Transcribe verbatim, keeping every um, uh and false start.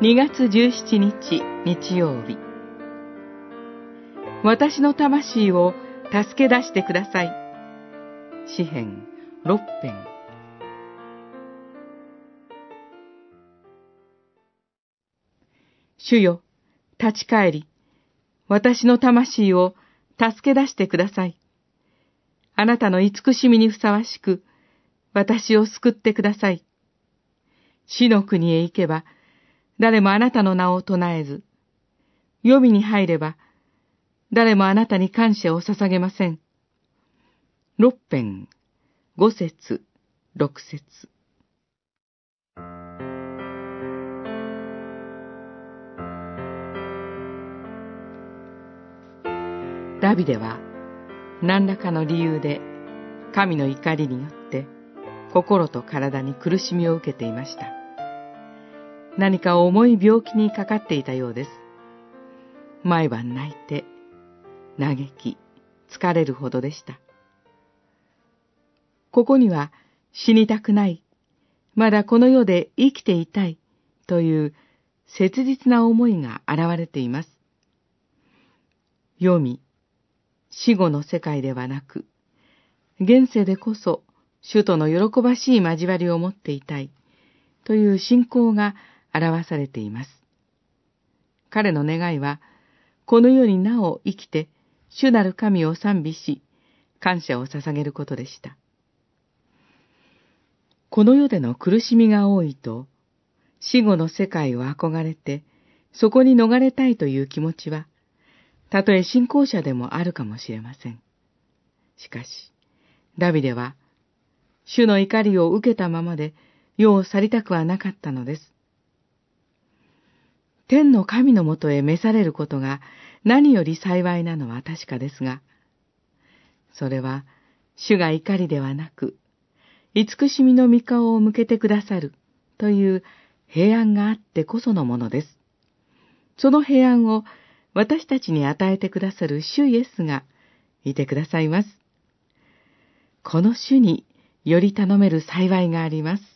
にがつじゅうしちにち日曜日。私の魂を助け出してください。詩編ろっぺん。主よ、立ち返り、私の魂を助け出してください。あなたの慈しみにふさわしく、私を救ってください。死の国へ行けば、誰もあなたの名を唱えず、黄泉に入れば、誰もあなたに感謝を捧げません。六編、五節、六節。ダビデは、何らかの理由で、神の怒りによって、心と体に苦しみを受けていました。何か重い病気にかかっていたようです。毎晩泣いて、嘆き、疲れるほどでした。ここには、死にたくない、まだこの世で生きていたい、という切実な思いが現れています。黄泉、死後の世界ではなく、現世でこそ、主との喜ばしい交わりを持っていたい、という信仰が表されています。彼の願いは、この世になお生きて、主なる神を賛美し、感謝を捧げることでした。この世での苦しみが多いと、死後の世界を憧れて、そこに逃れたいという気持ちは、たとえ信仰者でもあるかもしれません。しかし、ダビデは、主の怒りを受けたままで世を去りたくはなかったのです。天の神のもとへ召されることが何より幸いなのは確かですが、それは主が怒りではなく、慈しみの御顔を向けてくださるという平安があってこそのものです。その平安を私たちに与えてくださる主イエスがいてくださいます。この主により頼める幸いがあります。